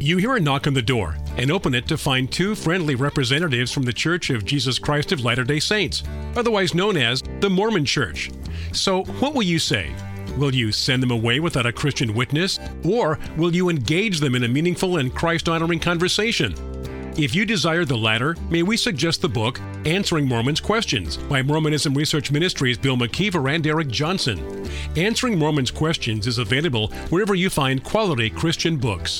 You hear a knock on the door and open it to find two friendly representatives from the Church of Jesus Christ of Latter-day Saints, otherwise known as the Mormon Church. So what will you say? Will you send them away without a Christian witness, or will you engage them in a meaningful and Christ-honoring conversation? If you desire the latter, may we suggest the book, Answering Mormons' Questions, by Mormonism Research Ministries' Bill McKeever and Eric Johnson. Answering Mormons' Questions is available wherever you find quality Christian books.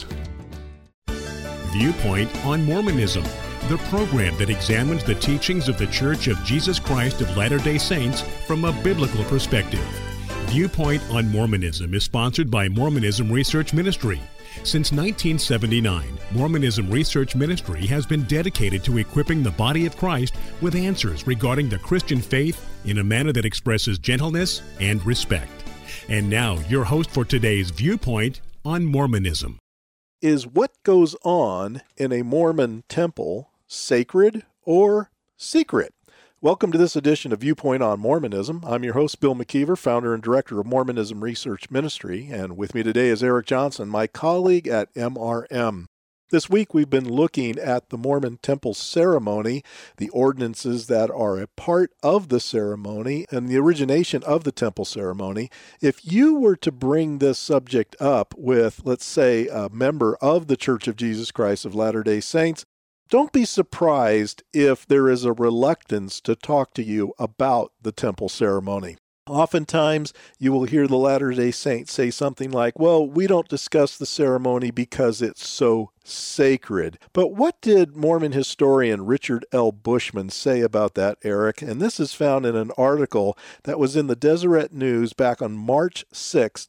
Viewpoint on Mormonism, the program that examines the teachings of the Church of Jesus Christ of Latter-day Saints from a biblical perspective. Viewpoint on Mormonism is sponsored by Mormonism Research Ministry. Since 1979, Mormonism Research Ministry has been dedicated to equipping the body of Christ with answers regarding the Christian faith in a manner that expresses gentleness and respect. And now, your host for today's Viewpoint on Mormonism. Is what goes on in a Mormon temple sacred or secret? Welcome to this edition of Viewpoint on Mormonism. I'm your host, Bill McKeever, founder and director of Mormonism Research Ministry, and with me today is Eric Johnson, my colleague at MRM. This week we've been looking at the Mormon temple ceremony, the ordinances that are a part of the ceremony, and the origination of the temple ceremony. If you were to bring this subject up with, let's say, a member of the Church of Jesus Christ of Latter-day Saints, don't be surprised if there is a reluctance to talk to you about the temple ceremony. Oftentimes, you will hear the Latter-day Saints say something like, well, we don't discuss the ceremony because it's so sacred. But what did Mormon historian Richard L. Bushman say about that, Eric? And this is found in an article that was in the Deseret News back on March 6,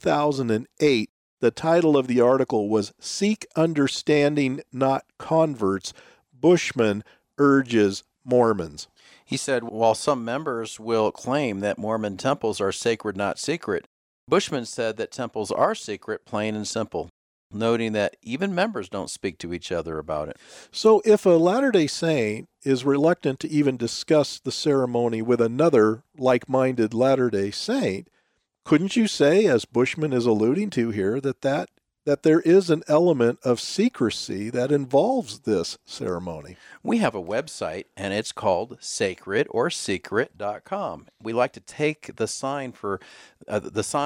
2008. The title of the article was Seek Understanding, Not Converts. Bushman urges Mormons. He said, while some members will claim that Mormon temples are sacred, not secret, Bushman said that temples are secret, plain and simple, noting that even members don't speak to each other about it. So if a Latter-day Saint is reluctant to even discuss the ceremony with another like-minded Latter-day Saint, couldn't you say, as Bushman is alluding to here, that there is an element of secrecy that involves this ceremony? We have a website, and it's called sacredorsecret.com. We like to take the signs for that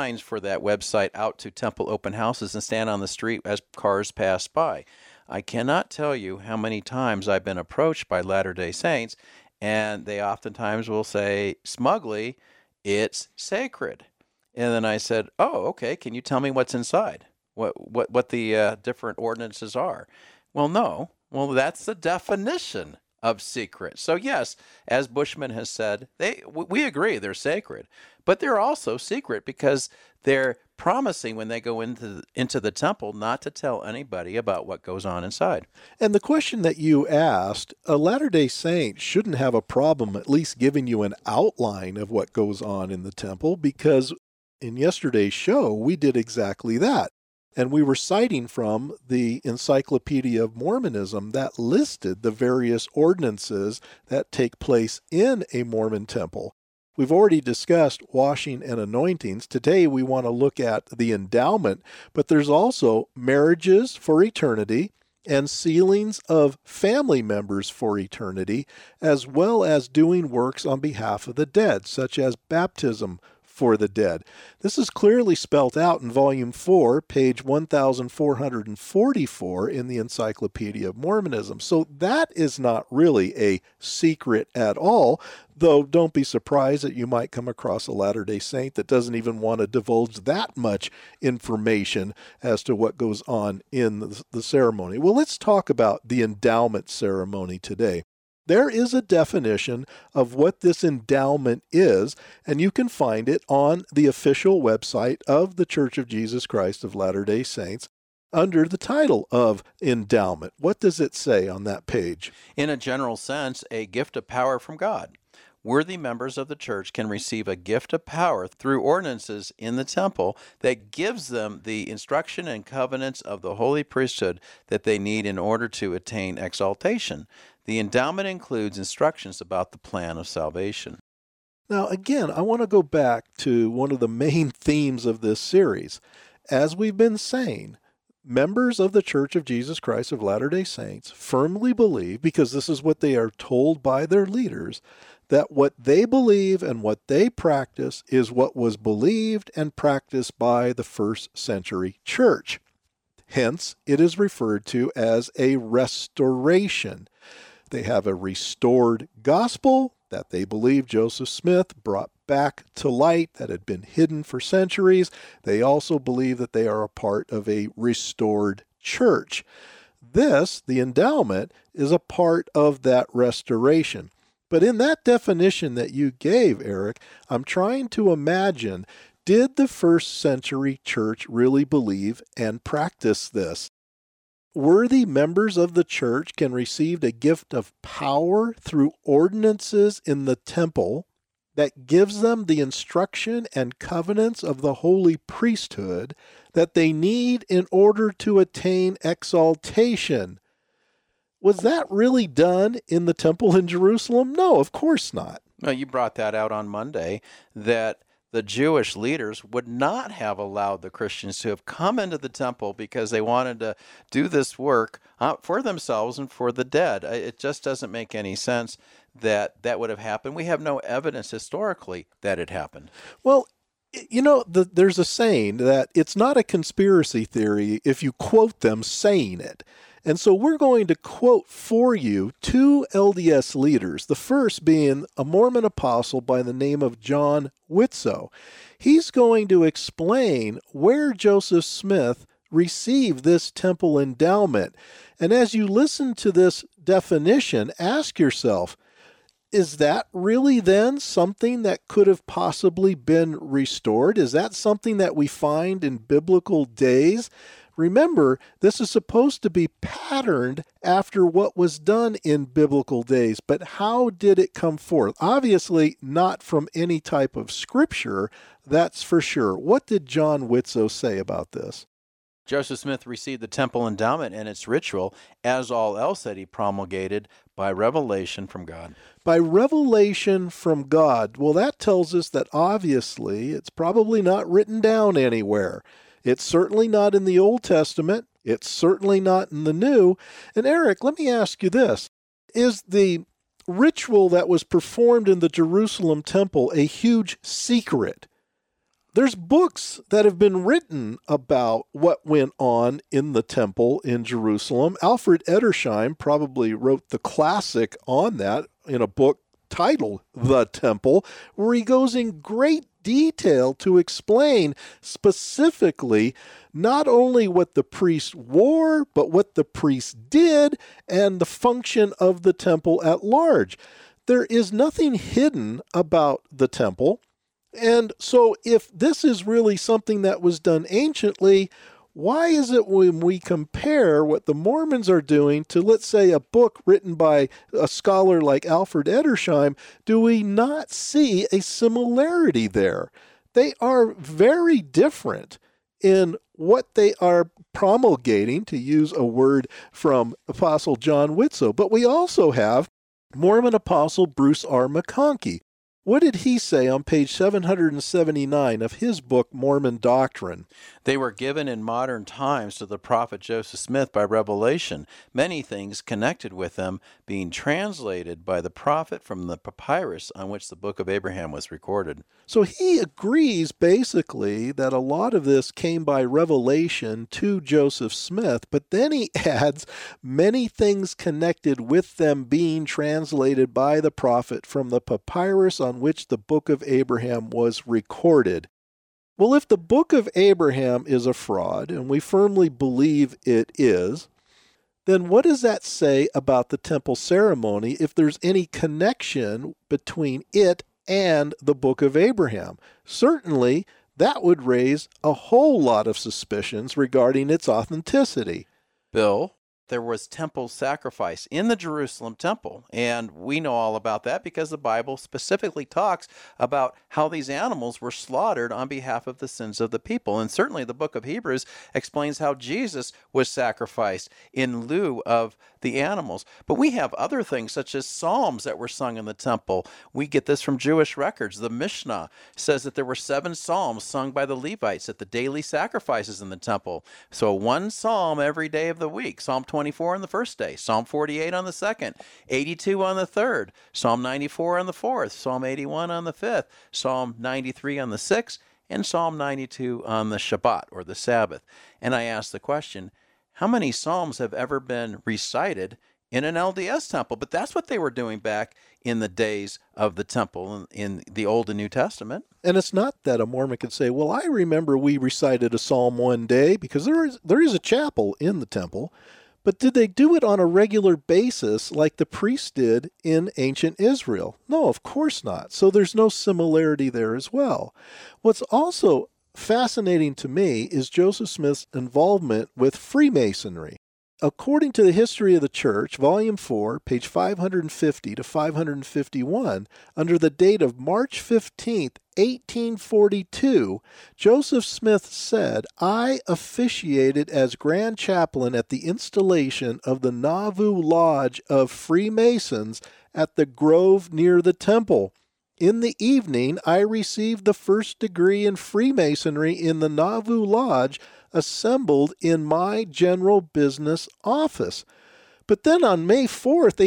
website out to temple open houses and stand on the street as cars pass by. I cannot tell you how many times I've been approached by Latter-day Saints, and they oftentimes will say smugly, "It's sacred." And then I said, "Oh, okay, can you tell me what's inside? What the different ordinances are?" Well, no. Well, that's the definition of secret. So yes, as Bushman has said, we agree they're sacred, but they're also secret because they're promising when they go into the temple not to tell anybody about what goes on inside. And the question that you asked, a Latter-day Saint shouldn't have a problem at least giving you an outline of what goes on in the temple, because in yesterday's show, we did exactly that. And we were citing from the Encyclopedia of Mormonism that listed the various ordinances that take place in a Mormon temple. We've already discussed washing and anointings. Today we want to look at the endowment, but there's also marriages for eternity and sealings of family members for eternity, as well as doing works on behalf of the dead, such as baptism for the dead. This is clearly spelt out in Volume 4, page 1444 in the Encyclopedia of Mormonism. So that is not really a secret at all, though don't be surprised that you might come across a Latter-day Saint that doesn't even want to divulge that much information as to what goes on in the ceremony. Well, let's talk about the endowment ceremony today. There is a definition of what this endowment is, and you can find it on the official website of the Church of Jesus Christ of Latter-day Saints under the title of endowment. What does it say on that page? In a general sense, a gift of power from God. Worthy members of the church can receive a gift of power through ordinances in the temple that gives them the instruction and covenants of the holy priesthood that they need in order to attain exaltation. The endowment includes instructions about the plan of salvation. Now, again, I want to go back to one of the main themes of this series. As we've been saying, members of the Church of Jesus Christ of Latter-day Saints firmly believe, because this is what they are told by their leaders, that what they believe and what they practice is what was believed and practiced by the first century church. Hence, it is referred to as a restoration. They have a restored gospel that they believe Joseph Smith brought back to light that had been hidden for centuries. They also believe that they are a part of a restored church. This, the endowment, is a part of that restoration. But in that definition that you gave, Eric, I'm trying to imagine, did the first century church really believe and practice this? Worthy members of the church can receive a gift of power through ordinances in the temple that gives them the instruction and covenants of the holy priesthood that they need in order to attain exaltation. Was that really done in the temple in Jerusalem? No, of course not. Well, you brought that out on Monday, that the Jewish leaders would not have allowed the Christians to have come into the temple because they wanted to do this work for themselves and for the dead. It just doesn't make any sense that that would have happened. We have no evidence historically that it happened. Well, you know, there's a saying that it's not a conspiracy theory if you quote them saying it. And so we're going to quote for you two LDS leaders, the first being a Mormon apostle by the name of John Whitsoe. He's going to explain where Joseph Smith received this temple endowment. And as you listen to this definition, ask yourself, is that really then something that could have possibly been restored? Is that something that we find in biblical days? Remember, this is supposed to be patterned after what was done in biblical days, but how did it come forth? Obviously, not from any type of scripture, that's for sure. What did John Whitsoe say about this? Joseph Smith received the temple endowment and its ritual, as all else that he promulgated, by revelation from God. By revelation from God. Well, that tells us that obviously it's probably not written down anywhere. It's certainly not in the Old Testament. It's certainly not in the New. And Eric, let me ask you this. Is the ritual that was performed in the Jerusalem temple a huge secret? There's books that have been written about what went on in the temple in Jerusalem. Alfred Edersheim probably wrote the classic on that in a book titled The Temple, where he goes in great detail to explain specifically not only what the priest wore, but what the priest did and the function of the temple at large. There is nothing hidden about the temple. And so if this is really something that was done anciently, why is it when we compare what the Mormons are doing to, let's say, a book written by a scholar like Alfred Edersheim, do we not see a similarity there? They are very different in what they are promulgating, to use a word from Apostle John Whitsoe. But we also have Mormon Apostle Bruce R. McConkie. What did he say on page 779 of his book, Mormon Doctrine? They were given in modern times to the prophet Joseph Smith by revelation, many things connected with them being translated by the prophet from the papyrus on which the book of Abraham was recorded. So he agrees basically that a lot of this came by revelation to Joseph Smith, but then he adds many things connected with them being translated by the prophet from the papyrus on which the book of Abraham was recorded. Well, if the book of Abraham is a fraud, and we firmly believe it is, then what does that say about the temple ceremony if there's any connection between it and the book of Abraham? Certainly, that would raise a whole lot of suspicions regarding its authenticity. Bill, there was temple sacrifice in the Jerusalem temple. And we know all about that because the Bible specifically talks about how these animals were slaughtered on behalf of the sins of the people. And certainly the book of Hebrews explains how Jesus was sacrificed in lieu of the animals. But we have other things such as psalms that were sung in the temple. We get this from Jewish records. The Mishnah says that there were 7 psalms sung by the Levites at the daily sacrifices in the temple. So one psalm every day of the week. Psalm 24 on the first day, Psalm 48 on the second, 82 on the third, Psalm 94 on the fourth, Psalm 81 on the fifth, Psalm 93 on the sixth, and Psalm 92 on the Shabbat or the Sabbath. And I ask the question, how many psalms have ever been recited in an LDS temple? But that's what they were doing back in the days of the temple in the Old and New Testament. And it's not that a Mormon could say, well, I remember we recited a psalm one day, because there is a chapel in the temple. But did they do it on a regular basis like the priests did in ancient Israel? No, of course not. So there's no similarity there as well. What's also fascinating to me is Joseph Smith's involvement with Freemasonry. According to the History of the Church, Volume 4, page 550 to 551, under the date of March 15th, 1842, Joseph Smith said, I officiated as Grand Chaplain at the installation of the Nauvoo Lodge of Freemasons at the grove near the temple. In the evening, I received the first degree in Freemasonry in the Nauvoo Lodge assembled in my general business office. But then on May 4th,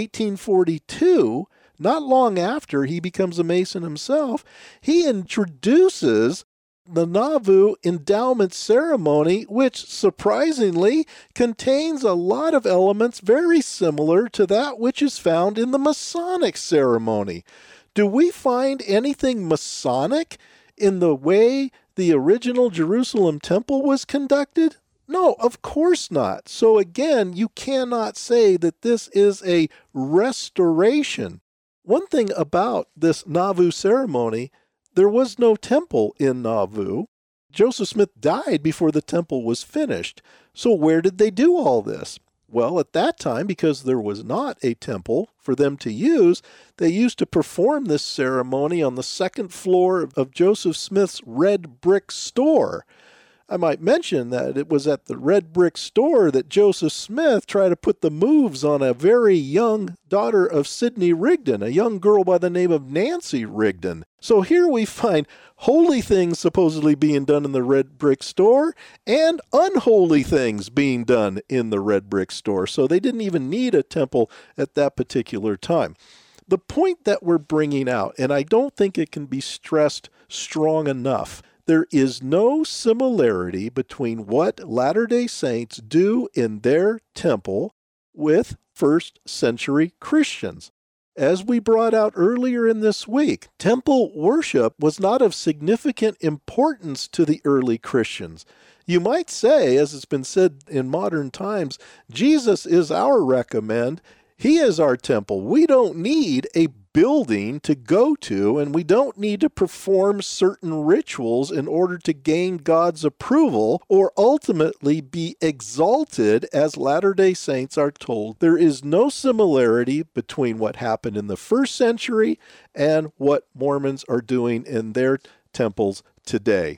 1842, not long after he becomes a Mason himself, he introduces the Nauvoo endowment ceremony, which surprisingly contains a lot of elements very similar to that which is found in the Masonic ceremony. Do we find anything Masonic in the way the original Jerusalem temple was conducted? No, of course not. So again, you cannot say that this is a restoration. One thing about this Nauvoo ceremony, there was no temple in Nauvoo. Joseph Smith died before the temple was finished. So where did they do all this? Well, at that time, because there was not a temple for them to use, they used to perform this ceremony on the second floor of Joseph Smith's red brick store. I might mention that it was at the red brick store that Joseph Smith tried to put the moves on a very young daughter of Sidney Rigdon, a young girl by the name of Nancy Rigdon. So here we find holy things supposedly being done in the red brick store and unholy things being done in the red brick store. So they didn't even need a temple at that particular time. The point that we're bringing out, and I don't think it can be stressed strong enough, there is no similarity between what Latter-day Saints do in their temple with first century Christians. As we brought out earlier in this week, temple worship was not of significant importance to the early Christians. You might say, as it's been said in modern times, Jesus is our recommend. He is our temple. We don't need a building to go to, and we don't need to perform certain rituals in order to gain God's approval or ultimately be exalted, as Latter-day Saints are told. There is no similarity between what happened in the first century and what Mormons are doing in their temples today.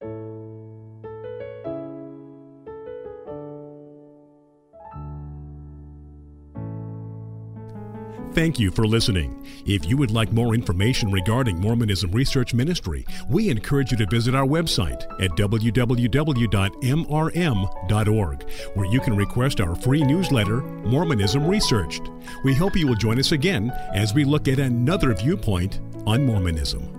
Thank you for listening. If you would like more information regarding Mormonism Research Ministry, we encourage you to visit our website at www.mrm.org, where you can request our free newsletter, Mormonism Researched. We hope you will join us again as we look at another viewpoint on Mormonism.